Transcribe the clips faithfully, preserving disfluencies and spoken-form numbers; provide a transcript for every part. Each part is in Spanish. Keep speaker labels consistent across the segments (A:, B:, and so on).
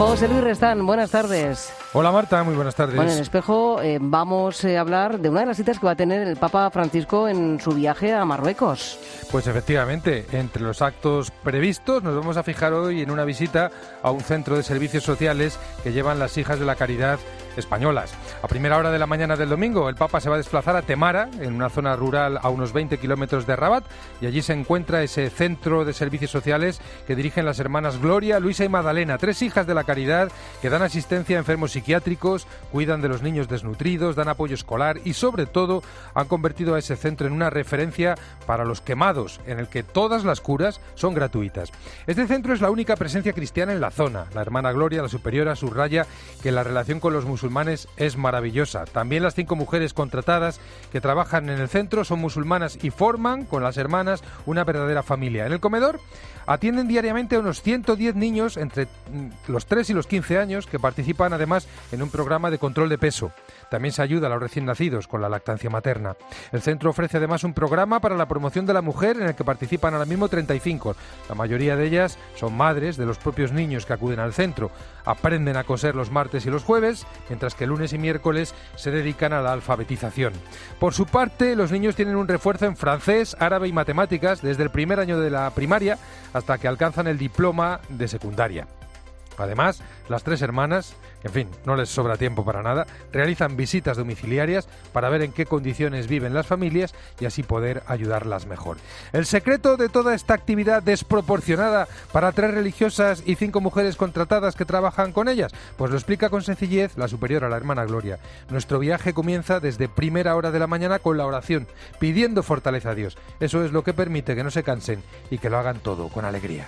A: José Luis Restán, buenas tardes.
B: Hola Marta, muy buenas tardes.
A: Bueno, en Espejo eh, vamos eh, a hablar de una de las citas que va a tener el Papa Francisco en su viaje a Marruecos.
B: Pues efectivamente, entre los actos previstos nos vamos a fijar hoy en una visita a un centro de servicios sociales que llevan las Hijas de la Caridad españolas. A primera hora de la mañana del domingo, el Papa se va a desplazar a Temara, en una zona rural a unos veinte kilómetros de Rabat, y allí se encuentra ese centro de servicios sociales que dirigen las hermanas Gloria, Luisa y Magdalena, tres hijas de la caridad que dan asistencia a enfermos psiquiátricos, cuidan de los niños desnutridos, dan apoyo escolar y sobre todo han convertido a ese centro en una referencia para los quemados, en el que todas las curas son gratuitas. Este centro es la única presencia cristiana en la zona. La hermana Gloria, la superiora, subraya que la relación con los musulmanes es maravillosa. También las cinco mujeres contratadas que trabajan en el centro son musulmanas y forman con las hermanas una verdadera familia. En el comedor atienden diariamente a unos ciento diez niños entre los tres y los quince años que participan además en un programa de control de peso. También se ayuda a los recién nacidos con la lactancia materna. El centro ofrece además un programa para la promoción de la mujer en el que participan ahora mismo treinta y cinco. La mayoría de ellas son madres de los propios niños que acuden al centro. Aprenden a coser los martes y los jueves, mientras que lunes y miércoles se dedican a la alfabetización. Por su parte, los niños tienen un refuerzo en francés, árabe y matemáticas desde el primer año de la primaria hasta que alcanzan el diploma de secundaria. Además, las tres hermanas, en fin, no les sobra tiempo para nada, realizan visitas domiciliarias para ver en qué condiciones viven las familias y así poder ayudarlas mejor. El secreto de toda esta actividad desproporcionada para tres religiosas y cinco mujeres contratadas que trabajan con ellas, pues lo explica con sencillez la superiora, la hermana Gloria. Nuestro viaje comienza desde primera hora de la mañana con la oración, pidiendo fortaleza a Dios. Eso es lo que permite que no se cansen y que lo hagan todo con alegría.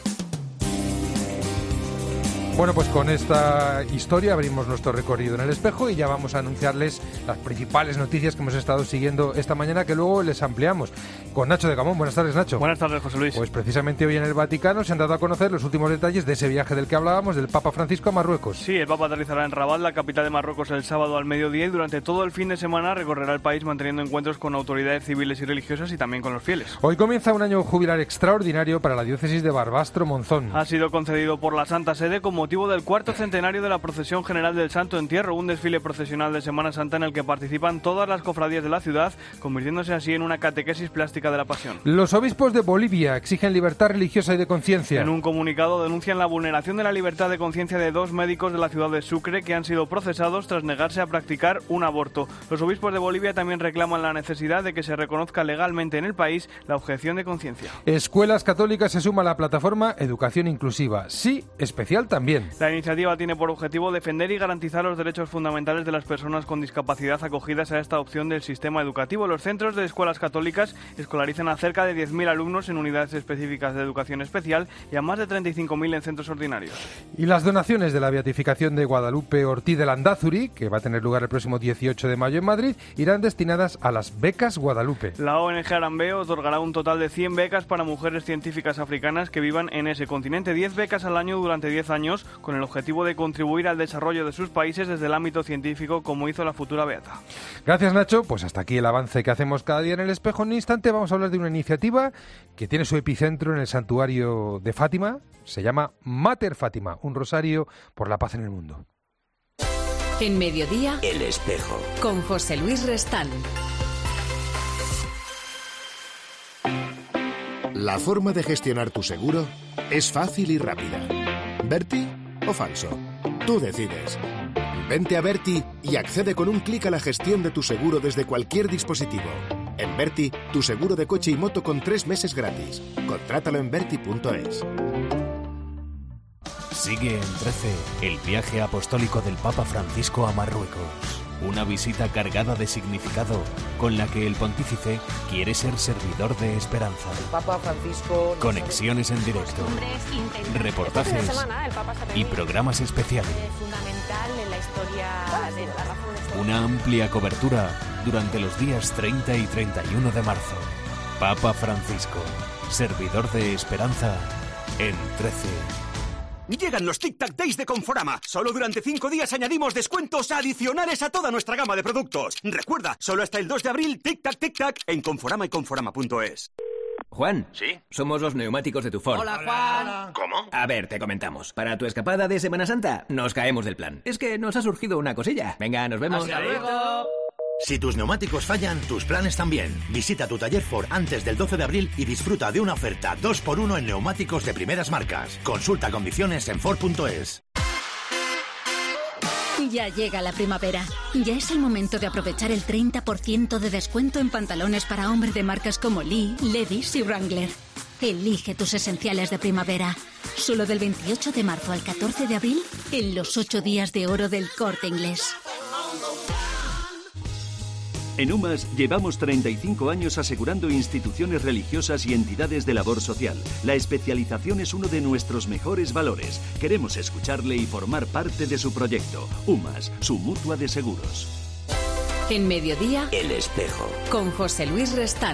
B: Bueno, pues con esta historia abrimos nuestro recorrido en el Espejo y ya vamos a anunciarles las principales noticias que hemos estado siguiendo esta mañana, que luego les ampliamos. Con Nacho de Gamón. Buenas tardes, Nacho.
C: Buenas tardes, José Luis.
B: Pues precisamente hoy en el Vaticano se han dado a conocer los últimos detalles de ese viaje del que hablábamos, del Papa Francisco a Marruecos.
C: Sí, el Papa aterrizará en Rabat, la capital de Marruecos, el sábado al mediodía y durante todo el fin de semana recorrerá el país manteniendo encuentros con autoridades civiles y religiosas y también con los fieles.
B: Hoy comienza un año jubilar extraordinario para la diócesis de Barbastro-Monzón.
C: Ha sido concedido por la Santa Sede con motivo del cuarto centenario de la Procesión General del Santo Entierro, un desfile procesional de Semana Santa en el que participan todas las cofradías de la ciudad, convirtiéndose así en una catequesis plástica de la Pasión.
B: Los obispos de Bolivia exigen libertad religiosa y de conciencia.
C: En un comunicado denuncian la vulneración de la libertad de conciencia de dos médicos de la ciudad de Sucre que han sido procesados tras negarse a practicar un aborto. Los obispos de Bolivia también reclaman la necesidad de que se reconozca legalmente en el país la objeción de conciencia.
B: Escuelas Católicas se suma a la plataforma Educación Inclusiva. Sí, especial también.
C: La iniciativa tiene por objetivo defender y garantizar los derechos fundamentales de las personas con discapacidad acogidas a esta opción del sistema educativo. Los centros de escuelas católicas escolarizan a cerca de diez mil alumnos en unidades específicas de educación especial y a más de treinta y cinco mil en centros ordinarios.
B: Y las donaciones de la beatificación de Guadalupe Ortiz de Landázuri, que va a tener lugar el próximo dieciocho de mayo en Madrid, irán destinadas a las becas Guadalupe.
C: La O N G Arambeo otorgará un total de cien becas para mujeres científicas africanas que vivan en ese continente, diez becas al año durante diez años, con el objetivo de contribuir al desarrollo de sus países desde el ámbito científico, como hizo la futura beata.
B: Gracias, Nacho. Pues hasta aquí el avance que hacemos cada día en el Espejo. En un instante vamos a hablar de una iniciativa que tiene su epicentro en el santuario de Fátima. Se llama Mater Fátima, un rosario por la paz en el mundo.
D: En Mediodía,
E: El Espejo,
D: con José Luis Restán.
F: La forma de gestionar tu seguro es fácil y rápida. ¿Berti o falso? Tú decides. Vente a Berti y accede con un clic a la gestión de tu seguro desde cualquier dispositivo. En Berti, tu seguro de coche y moto con tres meses gratis. Contrátalo en berti punto es.
G: Sigue en trece el viaje apostólico del Papa Francisco a Marruecos. Una visita cargada de significado con la que el pontífice quiere ser servidor de esperanza.
A: El Papa Francisco...
G: Conexiones en directo, reportajes y programas especiales. Una amplia cobertura durante los días treinta y treinta y uno de marzo. Papa Francisco, servidor de esperanza en trece.
E: Llegan los Tic Tac Days de Conforama. Solo durante cinco días añadimos descuentos adicionales a toda nuestra gama de productos. Recuerda, solo hasta el dos de abril, Tic Tac Tic Tac en Conforama y Conforama punto es.
H: Juan.
I: ¿Sí?
H: Somos los neumáticos de tu Ford.
J: Hola, Juan.
I: ¿Cómo?
H: A ver, te comentamos. Para tu escapada de Semana Santa, nos caemos del plan. Es que nos ha surgido una cosilla. Venga, nos vemos.
J: Hasta luego.
I: Si tus neumáticos fallan, tus planes también. Visita tu taller Ford antes del doce de abril y disfruta de una oferta dos por uno en neumáticos de primeras marcas. Consulta condiciones en Ford punto es.
K: Ya llega la primavera. Ya es el momento de aprovechar el treinta por ciento de descuento en pantalones para hombre de marcas como Lee, Levi's y Wrangler. Elige tus esenciales de primavera. Solo del veintiocho de marzo al catorce de abril en los ocho días de oro del Corte Inglés.
L: En UMAS llevamos treinta y cinco años asegurando instituciones religiosas y entidades de labor social. La especialización es uno de nuestros mejores valores. Queremos escucharle y formar parte de su proyecto. UMAS, su mutua de seguros.
D: En Mediodía,
I: El Espejo.
D: Con José Luis Restán.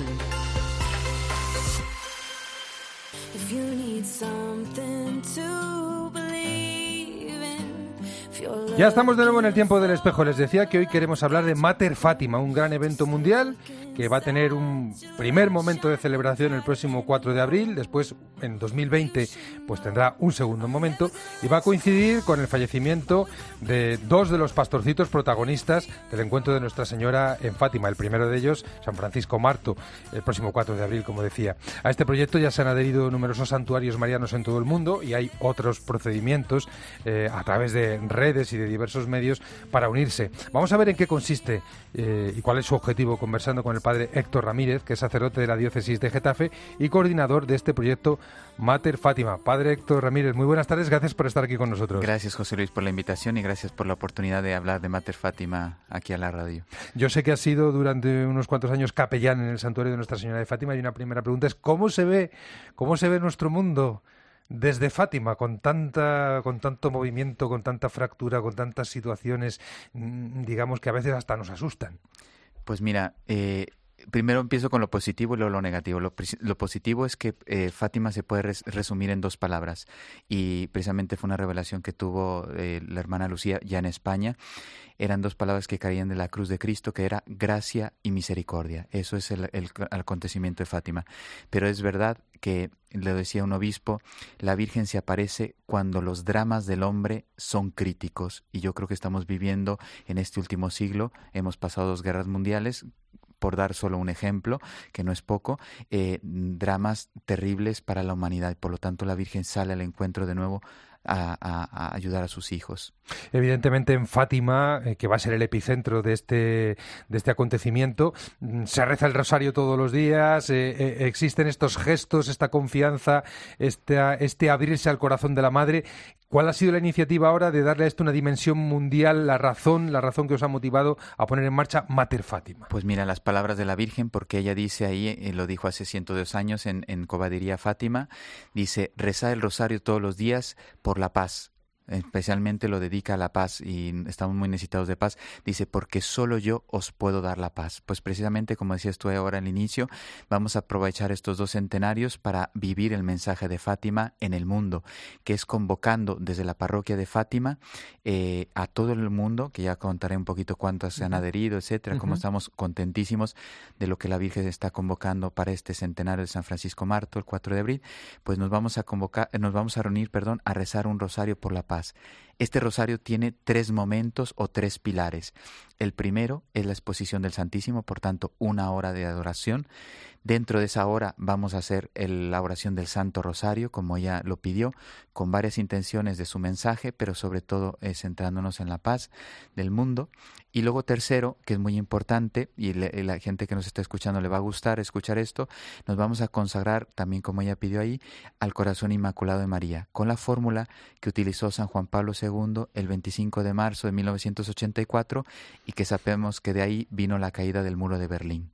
B: Ya estamos de nuevo en el tiempo del espejo. Les decía que hoy queremos hablar de Mater Fátima, un gran evento mundial que va a tener un primer momento de celebración el próximo cuatro de abril, después en dos mil veinte pues tendrá un segundo momento y va a coincidir con el fallecimiento de dos de los pastorcitos protagonistas del encuentro de Nuestra Señora en Fátima. El primero de ellos, San Francisco Marto, el próximo cuatro de abril, como decía. A este proyecto ya se han adherido numerosos santuarios marianos en todo el mundo y hay otros procedimientos eh, a través de redes y de diversos medios para unirse. Vamos a ver en qué consiste eh, y cuál es su objetivo, conversando con el padre Héctor Ramírez, que es sacerdote de la diócesis de Getafe y coordinador de este proyecto Mater Fátima. Padre Héctor Ramírez, muy buenas tardes, gracias por estar aquí con nosotros.
M: Gracias, José Luis, por la invitación y gracias por la oportunidad de hablar de Mater Fátima aquí a la radio.
B: Yo sé que has sido durante unos cuantos años capellán en el santuario de Nuestra Señora de Fátima y una primera pregunta es ¿cómo se ve, cómo se ve nuestro mundo desde Fátima, con tanta, con tanto movimiento, con tanta fractura, con tantas situaciones, digamos que a veces hasta nos asustan?
M: Pues mira, eh, primero empiezo con lo positivo y luego lo negativo. Lo, lo positivo es que eh, Fátima se puede res, resumir en dos palabras y precisamente fue una revelación que tuvo eh, la hermana Lucía ya en España. Eran dos palabras que caían de la cruz de Cristo, que era gracia y misericordia. Eso es el, el, el acontecimiento de Fátima. Pero es verdad que, le decía un obispo, la Virgen se aparece cuando los dramas del hombre son críticos. Y yo creo que estamos viviendo en este último siglo, hemos pasado dos guerras mundiales, por dar solo un ejemplo, que no es poco, eh, dramas terribles para la humanidad. Y por lo tanto la Virgen sale al encuentro de nuevo A, a, a ayudar a sus hijos.
B: Evidentemente en Fátima, eh, que va a ser el epicentro de este, de este acontecimiento, se reza el rosario todos los días, eh, eh, existen estos gestos, esta confianza, esta, este abrirse al corazón de la Madre. ¿Cuál ha sido la iniciativa ahora de darle a esto una dimensión mundial, la razón, la razón que os ha motivado a poner en marcha Mater Fátima?
M: Pues mira, las palabras de la Virgen, porque ella dice ahí, eh, lo dijo hace ciento dos años en, en Cobadiría Fátima, dice, rezad el rosario todos los días por la paz. Especialmente lo dedica a la paz y estamos muy necesitados de paz. Dice, porque solo yo os puedo dar la paz. Pues precisamente, como decías tú ahora al inicio, vamos a aprovechar estos dos centenarios para vivir el mensaje de Fátima en el mundo, que es convocando desde la parroquia de Fátima eh, a todo el mundo, que ya contaré un poquito cuántos se han adherido, etcétera, uh-huh. Como estamos contentísimos de lo que la Virgen está convocando para este centenario de San Francisco Marto, el cuatro de abril, pues nos vamos a convocar, nos vamos a reunir, perdón, a rezar un rosario por la paz. Este rosario tiene tres momentos o tres pilares. El primero es la exposición del Santísimo, por tanto, una hora de adoración. Dentro de esa hora vamos a hacer el, la oración del Santo Rosario, como ella lo pidió, con varias intenciones de su mensaje, pero sobre todo eh, centrándonos en la paz del mundo. Y luego tercero, que es muy importante, y, le, y la gente que nos está escuchando le va a gustar escuchar esto, nos vamos a consagrar, también como ella pidió ahí, al Corazón Inmaculado de María, con la fórmula que utilizó San Juan Pablo segundo el veinticinco de marzo de mil novecientos ochenta y cuatro, y que sabemos que de ahí vino la caída del muro de Berlín.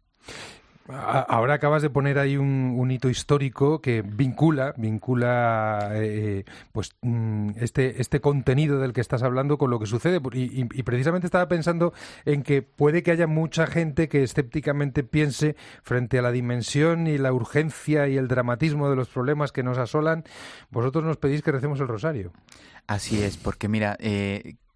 B: Ahora acabas de poner ahí un, un hito histórico que vincula, vincula eh, pues este, este contenido del que estás hablando con lo que sucede. Y, y, y precisamente estaba pensando en que puede que haya mucha gente que escépticamente piense frente a la dimensión y la urgencia y el dramatismo de los problemas que nos asolan. Vosotros nos pedís que recemos el rosario.
M: Así es, porque mira... Eh,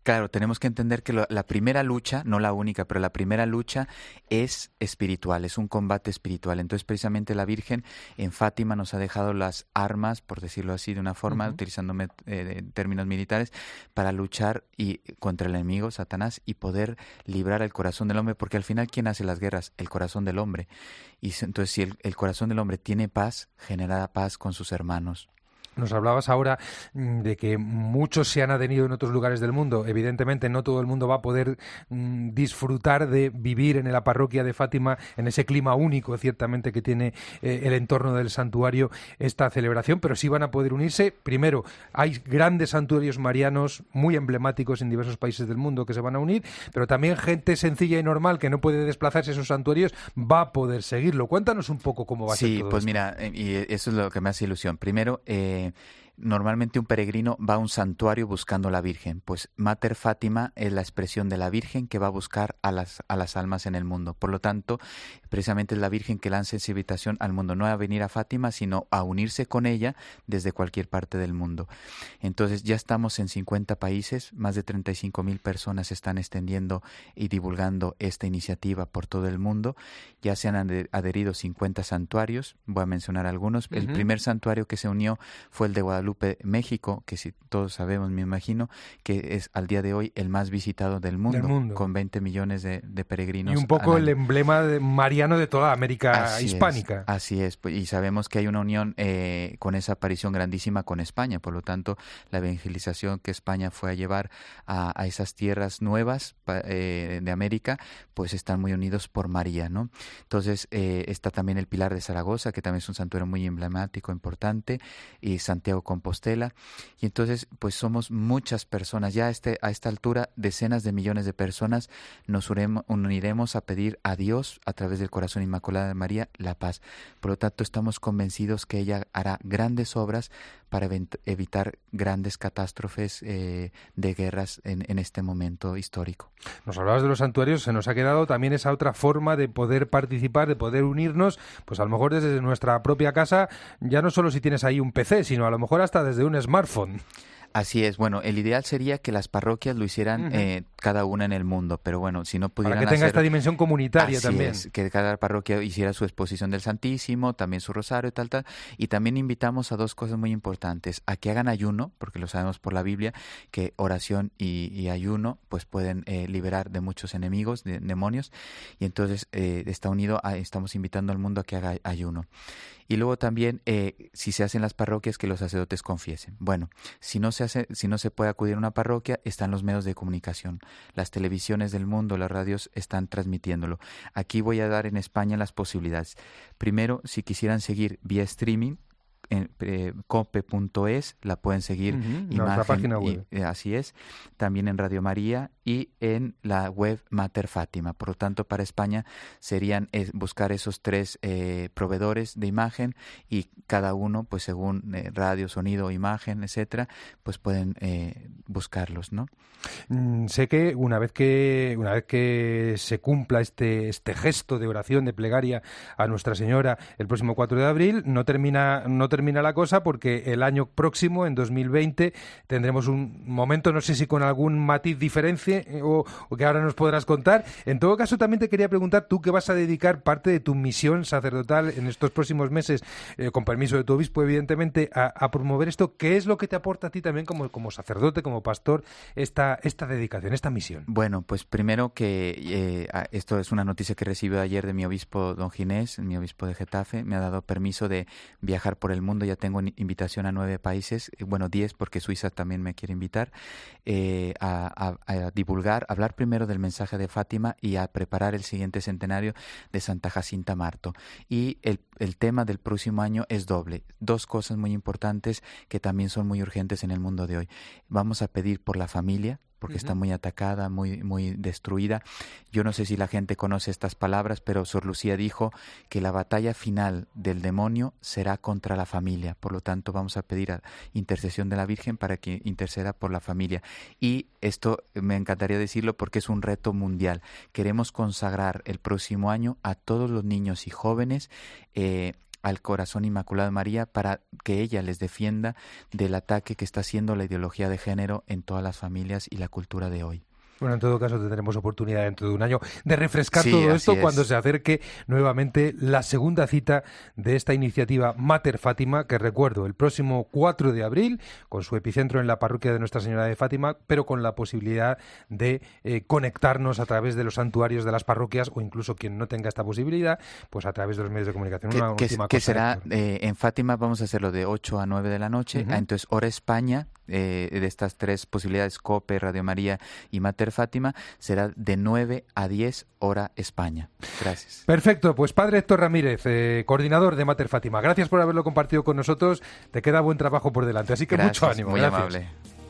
M: Claro, tenemos que entender que lo, la primera lucha, no la única, pero la primera lucha es espiritual, es un combate espiritual. Entonces, precisamente la Virgen en Fátima nos ha dejado las armas, por decirlo así, de una forma, uh-huh. utilizando met, eh, términos militares, para luchar y, contra el enemigo, Satanás, y poder librar el corazón del hombre, porque al final, ¿quién hace las guerras? El corazón del hombre. Y entonces, si el, el corazón del hombre tiene paz, genera paz con sus hermanos.
B: Nos hablabas ahora de que muchos se han adherido en otros lugares del mundo. Evidentemente no todo el mundo va a poder mm, disfrutar de vivir en la parroquia de Fátima, en ese clima único, ciertamente, que tiene eh, el entorno del santuario, esta celebración, pero sí van a poder unirse. Primero, hay grandes santuarios marianos muy emblemáticos en diversos países del mundo que se van a unir, pero también gente sencilla y normal que no puede desplazarse a esos santuarios va a poder seguirlo. Cuéntanos un poco cómo va a ser todo
M: Sí, pues
B: esto.
M: Mira, y eso es lo que me hace ilusión. Primero, eh, normalmente un peregrino va a un santuario buscando a la Virgen, pues Mater Fátima es la expresión de la Virgen que va a buscar a las, a las almas en el mundo. Por lo tanto, precisamente es la Virgen que lanza esa invitación al mundo, no a venir a Fátima, sino a unirse con ella desde cualquier parte del mundo. Entonces ya estamos en cincuenta países, más de treinta y cinco mil personas están extendiendo y divulgando esta iniciativa por todo el mundo. Ya se han adherido cincuenta santuarios, voy a mencionar algunos. Uh-huh. El primer santuario que se unió fue el de Guadalupe, México, que si todos sabemos, me imagino, que es al día de hoy el más visitado del mundo,
B: del mundo.
M: con veinte millones de, de peregrinos.
B: Y un poco el emblema de mariano de toda América
M: así
B: hispánica.
M: Es, así es, y sabemos que hay una unión eh, con esa aparición grandísima con España, por lo tanto, la evangelización que España fue a llevar a, a esas tierras nuevas eh, de América, pues están muy unidos por María, ¿no? Entonces, eh, está también el Pilar de Zaragoza, que también es un santuario muy emblemático, importante, y Santiago Compostela, y entonces pues somos muchas personas, ya a, este, a esta altura decenas de millones de personas nos uremos, uniremos a pedir a Dios a través del corazón inmaculado de María la paz. Por lo tanto estamos convencidos que ella hará grandes obras para event- evitar grandes catástrofes eh, de guerras en, en este momento histórico.
B: Nos hablabas de los santuarios, se nos ha quedado también esa otra forma de poder participar, de poder unirnos, pues a lo mejor desde nuestra propia casa, ya no solo si tienes ahí un P C, sino a lo mejor hasta desde un smartphone.
M: Así es, bueno, el ideal sería que las parroquias lo hicieran uh-huh. eh, cada una en el mundo, pero bueno, si no pudieran
B: Para que tenga
M: hacer,
B: esta dimensión comunitaria
M: así
B: también.
M: Es, que cada parroquia hiciera su exposición del Santísimo, también su rosario y tal, tal. Y también invitamos a dos cosas muy importantes, a que hagan ayuno, porque lo sabemos por la Biblia, que oración y, y ayuno pues pueden eh, liberar de muchos enemigos, de, demonios, y entonces eh, está unido, a, estamos invitando al mundo a que haga ayuno. Y luego también, eh, si se hacen las parroquias, que los sacerdotes confiesen. Bueno, si no se hace, si no se puede acudir a una parroquia, están los medios de comunicación. Las televisiones del mundo, las radios están transmitiéndolo. Aquí voy a dar en España las posibilidades. Primero, si quisieran seguir vía streaming, en eh, cope punto es, la pueden seguir,
B: uh-huh,
M: imagen,
B: página web.
M: Y, eh, así es, también en Radio María y en la web Mater Fátima. Por lo tanto, para España serían eh, buscar esos tres eh, proveedores de imagen y cada uno, pues según eh, radio, sonido, imagen, etcétera, pues pueden eh, buscarlos, ¿no?
B: Mm, sé que una vez que una vez que se cumpla este este gesto de oración, de plegaria a Nuestra Señora el próximo cuatro de abril, no termina no termina la cosa, porque el año próximo, en dos mil veinte, tendremos un momento, no sé si con algún matiz diferente o, o que ahora nos podrás contar. En todo caso, también te quería preguntar, tú que vas a dedicar parte de tu misión sacerdotal en estos próximos meses, eh, con permiso de tu obispo, evidentemente, a, a promover esto. ¿Qué es lo que te aporta a ti también como, como sacerdote, como pastor, esta, esta dedicación, esta misión?
M: Bueno, pues primero que eh, esto es una noticia que recibí ayer de mi obispo don Ginés, mi obispo de Getafe. Me ha dado permiso de viajar por el mundo. Ya tengo invitación a nueve países, bueno, diez, porque Suiza también me quiere invitar, eh, a, a, a divulgar, a hablar primero del mensaje de Fátima y a preparar el siguiente centenario de Santa Jacinta Marto. Y el, el tema del próximo año es doble. Dos cosas muy importantes que también son muy urgentes en el mundo de hoy. Vamos a pedir por la familia, porque uh-huh. está muy atacada, muy muy destruida. Yo no sé si la gente conoce estas palabras, pero Sor Lucía dijo que la batalla final del demonio será contra la familia. Por lo tanto, vamos a pedir a intercesión de la Virgen para que interceda por la familia. Y esto me encantaría decirlo porque es un reto mundial. Queremos consagrar el próximo año a todos los niños y jóvenes eh, al corazón inmaculado de María para que ella les defienda del ataque que está haciendo la ideología de género en todas las familias y la cultura de hoy.
B: Bueno, en todo caso tendremos oportunidad dentro de un año de refrescar
M: sí,
B: todo esto
M: es.
B: cuando se acerque nuevamente la segunda cita de esta iniciativa Mater Fátima, que recuerdo, el próximo cuatro de abril, con su epicentro en la parroquia de Nuestra Señora de Fátima, pero con la posibilidad de eh, conectarnos a través de los santuarios de las parroquias o incluso quien no tenga esta posibilidad, pues a través de los medios de comunicación.
M: Que,
B: Una
M: que,
B: última
M: que
B: cosa,
M: será eh, en Fátima vamos a hacerlo de ocho a nueve de la noche, uh-huh. Entonces Hora España, eh, de estas tres posibilidades, COPE, Radio María y Mater Fátima, será de nueve a diez hora España. Gracias.
B: Perfecto, pues Padre Héctor Ramírez, eh, coordinador de Mater Fátima, gracias por haberlo compartido con nosotros, te queda buen trabajo por delante, así que
M: gracias,
B: mucho ánimo.
M: Muy
B: gracias.
M: amable.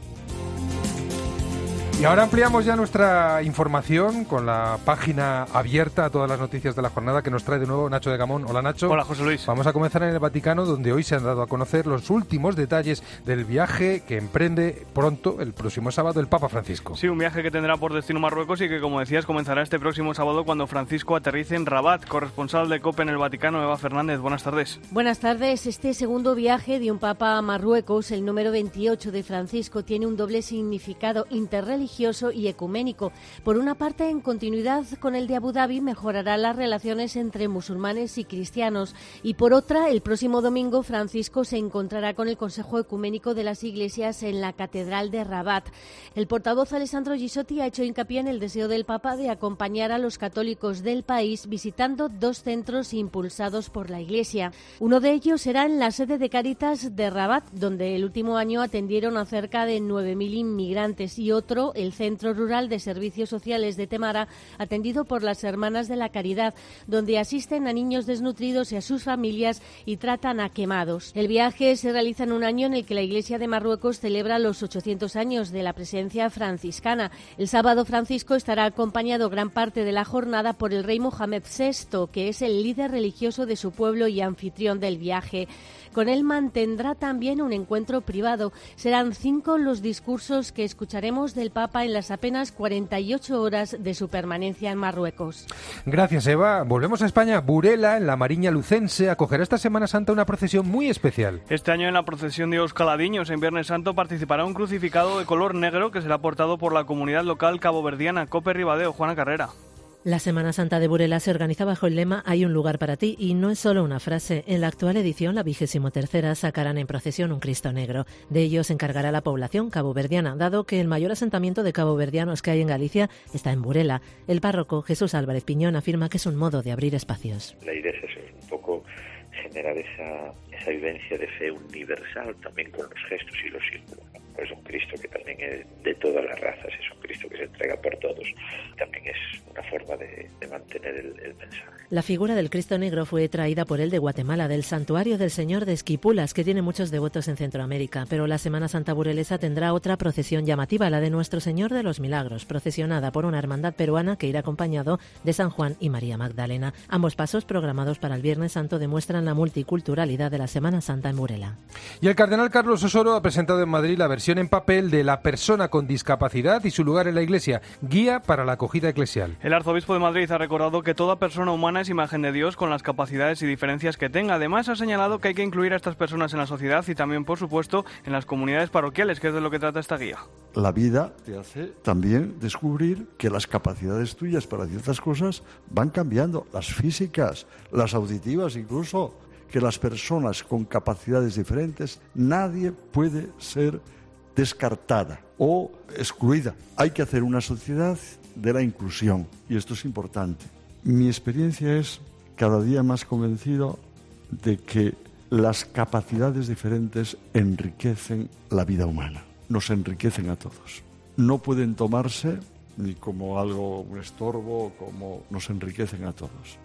B: Y ahora ampliamos ya nuestra información con la página abierta a todas las noticias de la jornada que nos trae de nuevo Nacho de Gamón. Hola Nacho.
C: Hola José Luis.
B: Vamos a comenzar en el Vaticano, donde hoy se han dado a conocer los últimos detalles del viaje que emprende pronto, el próximo sábado, el Papa Francisco.
C: Sí, un viaje que tendrá por destino Marruecos y que, como decías, comenzará este próximo sábado cuando Francisco aterrice en Rabat. Corresponsal de COPE en el Vaticano, Eva Fernández, buenas tardes.
J: Buenas tardes. Este segundo viaje de un Papa a Marruecos, el número veintiocho de Francisco, tiene un doble significado interreligioso y económico. Por una parte, en continuidad con el de Abu Dhabi, mejorará las relaciones entre musulmanes y cristianos. Y por otra, el próximo domingo, Francisco se encontrará con el Consejo Ecuménico de las Iglesias en la Catedral de Rabat. El portavoz Alessandro Gisotti ha hecho hincapié en el deseo del Papa de acompañar a los católicos del país visitando dos centros impulsados por la Iglesia. Uno de ellos será en la sede de Cáritas de Rabat, donde el último año atendieron a cerca de nueve mil inmigrantes, y otro, el Centro Rural de Servicios Sociales de Temara, atendido por las Hermanas de la Caridad, donde asisten a niños desnutridos y a sus familias y tratan a quemados. El viaje se realiza en un año en el que la Iglesia de Marruecos celebra los ochocientos años de la presencia franciscana. El sábado Francisco estará acompañado gran parte de la jornada por el rey Mohamed sexto, que es el líder religioso de su pueblo y anfitrión del viaje. Con él mantendrá también un encuentro privado. Serán cinco los discursos que escucharemos del Papa en las apenas cuarenta y ocho horas de su permanencia en Marruecos.
B: Gracias, Eva. Volvemos a España. Burela, en la Mariña Lucense, acogerá esta Semana Santa una procesión muy especial.
C: Este año en la procesión de los Caladiños en Viernes Santo participará un crucificado de color negro que será portado por la comunidad local caboverdiana. Cope Ribadeo, Juana Carrera.
N: La Semana Santa de Burela se organiza bajo el lema «Hay un lugar para ti», y no es solo una frase. En la actual edición, la vigésimo tercera, sacarán en procesión un Cristo negro. De ello se encargará la población caboverdiana, dado que el mayor asentamiento de caboverdianos que hay en Galicia está en Burela. El párroco Jesús Álvarez Piñón afirma que es un modo de abrir espacios.
O: La idea es eso, un poco generar esa, esa vivencia de fe universal, también con los gestos y los símbolos. Es un Cristo que también es de todas las razas, es un Cristo que se entrega por todos. También es una forma de, de mantener el, el mensaje.
N: La figura del Cristo Negro fue traída por él de Guatemala, del Santuario del Señor de Esquipulas, que tiene muchos devotos en Centroamérica. Pero la Semana Santa burelesa tendrá otra procesión llamativa, la de Nuestro Señor de los Milagros, procesionada por una hermandad peruana que irá acompañado de San Juan y María Magdalena. Ambos pasos, programados para el Viernes Santo, demuestran la multiculturalidad de la Semana Santa en Burela.
B: Y el cardenal Carlos Osoro ha presentado en Madrid la versión en papel de La persona con discapacidad y su lugar en la Iglesia, guía para la acogida eclesial.
C: El arzobispo de Madrid ha recordado que toda persona humana es imagen de Dios con las capacidades y diferencias que tenga. Además, ha señalado que hay que incluir a estas personas en la sociedad y también, por supuesto, en las comunidades parroquiales, que es de lo que trata esta guía.
P: La vida te hace también descubrir que las capacidades tuyas para ciertas cosas van cambiando, las físicas, las auditivas incluso, que las personas con capacidades diferentes, nadie puede ser descartada o excluida. Hay que hacer una sociedad de la inclusión y esto es importante. Mi experiencia es cada día más convencido de que las capacidades diferentes enriquecen la vida humana, nos enriquecen a todos. No pueden tomarse ni como algo, un estorbo, como nos enriquecen a todos.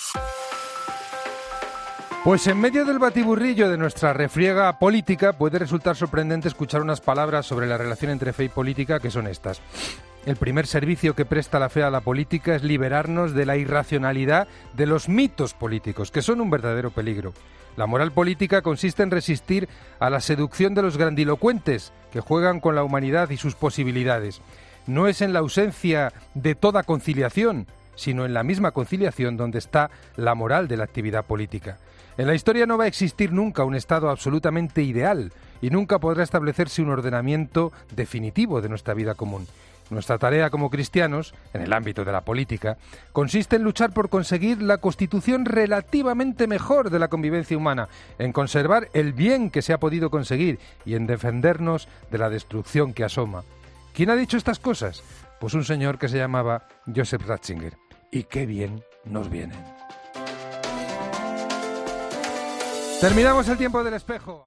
B: Pues en medio del batiburrillo de nuestra refriega política puede resultar sorprendente escuchar unas palabras sobre la relación entre fe y política que son estas. El primer servicio que presta la fe a la política es liberarnos de la irracionalidad de los mitos políticos, que son un verdadero peligro. La moral política consiste en resistir a la seducción de los grandilocuentes, que juegan con la humanidad y sus posibilidades. No es en la ausencia de toda conciliación, sino en la misma conciliación donde está la moral de la actividad política. En la historia no va a existir nunca un Estado absolutamente ideal y nunca podrá establecerse un ordenamiento definitivo de nuestra vida común. Nuestra tarea como cristianos, en el ámbito de la política, consiste en luchar por conseguir la constitución relativamente mejor de la convivencia humana, en conservar el bien que se ha podido conseguir y en defendernos de la destrucción que asoma. ¿Quién ha dicho estas cosas? Pues un señor que se llamaba Joseph Ratzinger. Y qué bien nos vienen. Terminamos el tiempo del espejo.